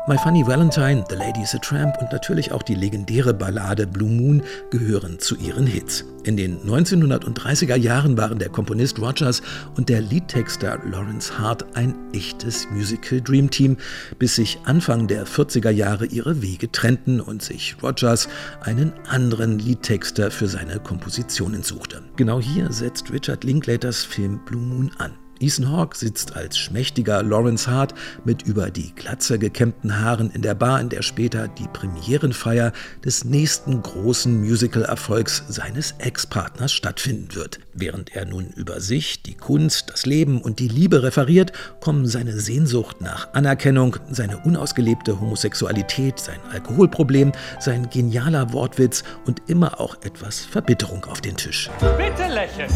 My Funny Valentine, The Lady is a Tramp und natürlich auch die legendäre Ballade Blue Moon gehören zu ihren Hits. In den 1930er Jahren waren der Komponist Rodgers und der Liedtexter Lawrence Hart ein echtes Musical-Dream-Team, bis sich Anfang der 40er Jahre ihre Wege trennten und sich Rodgers einen anderen Liedtexter für seine Kompositionen suchte. Genau hier setzt Richard Linklaters Film Blue Moon an. Ethan Hawke sitzt als schmächtiger Lawrence Hart mit über die Glatze gekämmten Haaren in der Bar, in der später die Premierenfeier des nächsten großen Musical-Erfolgs seines Ex-Partners stattfinden wird. Während er nun über sich, die Kunst, das Leben und die Liebe referiert, kommen seine Sehnsucht nach Anerkennung, seine unausgelebte Homosexualität, sein Alkoholproblem, sein genialer Wortwitz und immer auch etwas Verbitterung auf den Tisch. Bitte lächeln!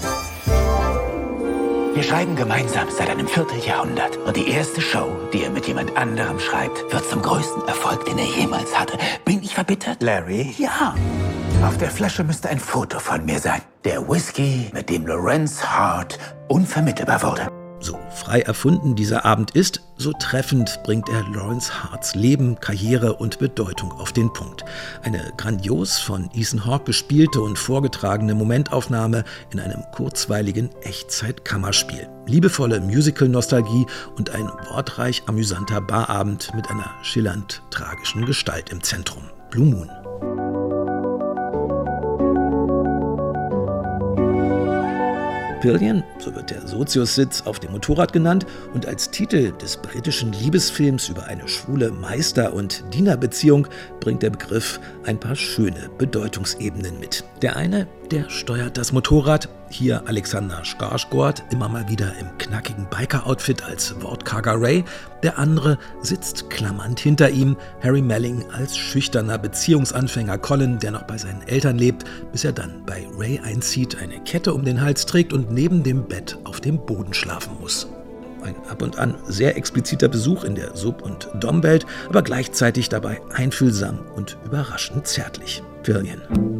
Wir schreiben gemeinsam seit einem Vierteljahrhundert. Und die erste Show, die er mit jemand anderem schreibt, wird zum größten Erfolg, den er jemals hatte. Bin ich verbittert? Larry? Ja. Auf der Flasche müsste ein Foto von mir sein. Der Whisky, mit dem Lawrence Hart unvermittelbar wurde. So frei erfunden dieser Abend ist, so treffend bringt er Lawrence Harts Leben, Karriere und Bedeutung auf den Punkt. Eine grandios von Ethan Hawke gespielte und vorgetragene Momentaufnahme in einem kurzweiligen Echtzeit-Kammerspiel. Liebevolle Musical-Nostalgie und ein wortreich amüsanter Barabend mit einer schillernd tragischen Gestalt im Zentrum. Blue Moon. Pillion, so wird der Sozius-Sitz auf dem Motorrad genannt und als Titel des britischen Liebesfilms über eine schwule Meister- und Dienerbeziehung bringt der Begriff ein paar schöne Bedeutungsebenen mit. Der eine, der steuert das Motorrad, hier Alexander Skarsgård, immer mal wieder im knackigen Biker-Outfit als wortkarger Ray. Der andere sitzt klammernd hinter ihm, Harry Melling als schüchterner Beziehungsanfänger Colin, der noch bei seinen Eltern lebt, bis er dann bei Ray einzieht, eine Kette um den Hals trägt und neben dem Bett auf dem Boden schlafen muss. Ein ab und an sehr expliziter Besuch in der Sub- und Dom-Welt, aber gleichzeitig dabei einfühlsam und überraschend zärtlich. Pillion.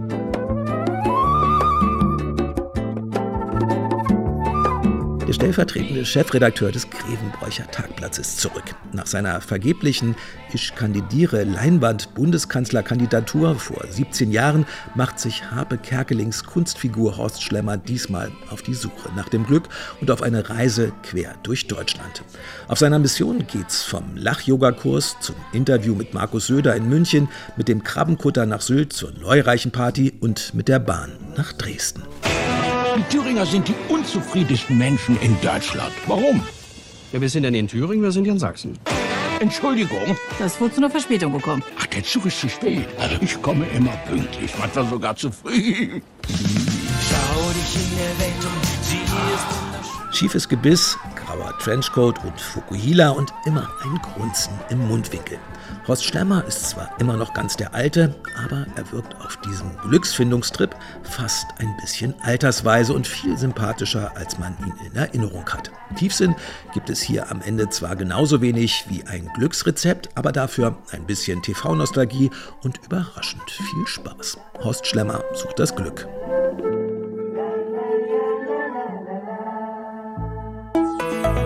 Der stellvertretende Chefredakteur des Grevenbroicher Tagblatts ist zurück. Nach seiner vergeblichen Ich kandidiere Leinwand-Bundeskanzlerkandidatur vor 17 Jahren macht sich Harpe Kerkelings Kunstfigur Horst Schlemmer diesmal auf die Suche nach dem Glück und auf eine Reise quer durch Deutschland. Auf seiner Mission geht's vom Lach-Yoga-Kurs zum Interview mit Markus Söder in München, mit dem Krabbenkutter nach Sylt zur Neureichenparty und mit der Bahn nach Dresden. Die Thüringer sind die unzufriedensten Menschen in Deutschland. Warum? Ja, wir sind ja nicht in Thüringen, wir sind ja in Sachsen. Entschuldigung. Das wurde zu einer Verspätung gekommen. Ach, der Zug ist zu spät. Also ich komme immer pünktlich, manchmal sogar zu früh. Schau dich in der Welt um, sie ist Schiefes Gebiss, grauer Trenchcoat und Fukuhila und immer ein Grunzen im Mundwinkel. Horst Schlemmer ist zwar immer noch ganz der Alte, aber er wirkt auf diesem Glücksfindungstrip fast ein bisschen altersweise und viel sympathischer, als man ihn in Erinnerung hat. Tiefsinn gibt es hier am Ende zwar genauso wenig wie ein Glücksrezept, aber dafür ein bisschen TV-Nostalgie und überraschend viel Spaß. Horst Schlemmer sucht das Glück.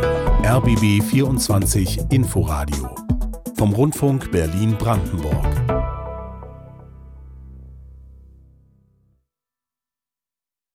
RBB 24 Inforadio vom Rundfunk Berlin-Brandenburg.